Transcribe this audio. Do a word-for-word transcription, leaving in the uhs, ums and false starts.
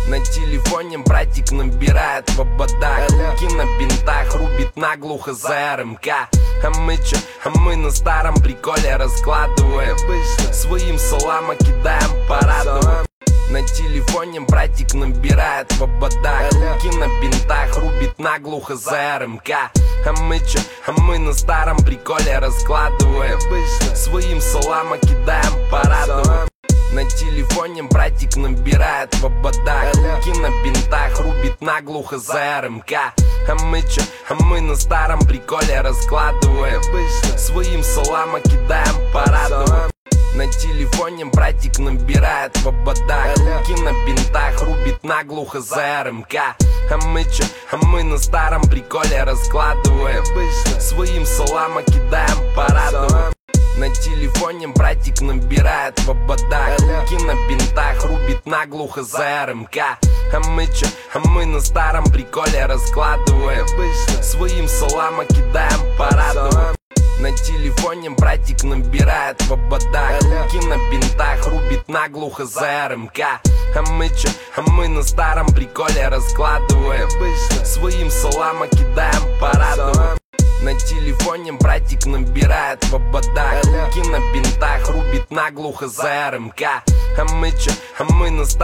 На телефоне братик набирает в ободах, руки на бинтах, рубит наглухо за РМК. А мы чё? А мы на старом приколе раскладываем, своим салама кидаем парадом. На телефоне братик набирает в ободах, руки на бинтах, рубит наглухо за РМК. А мы чё? А мы на старом приколе раскладываем, своим салама кидаем парадом. На телефоне братик набирает в ободах, руки на бинтах, рубит наглухо за РМК. А мы чё? А мы на старом приколе раскладываем, своим салама кидаем парадом. На телефоне братик набирает в ободах, руки на бинтах, рубит наглухо за РМК. А мы чё? А мы на старом приколе раскладываем, своим салама кидаем парадом. На телефоне братик набирает в ободах, руки на бинтах, рубит наглухо за РМК. А мы чё? А мы на старом приколе раскладываем, своим салама кидаем парадом. На телефоне братик набирает в ободах, руки на бинтах, рубит наглухо за РМК. А мы чё? А мы на старом приколе раскладываем, своим салама кидаем парадом. На телефоне братик набирает в ободах, руки на бинтах, рубит наглухо за РМК. А мы чё? А мы на старом